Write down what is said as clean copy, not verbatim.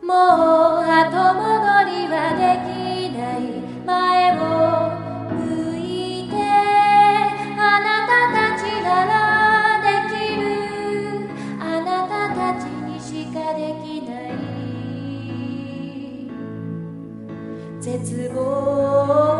もう後戻りはできない。前を向いて、あなたたちならできる。あなたたちにしかできない。絶望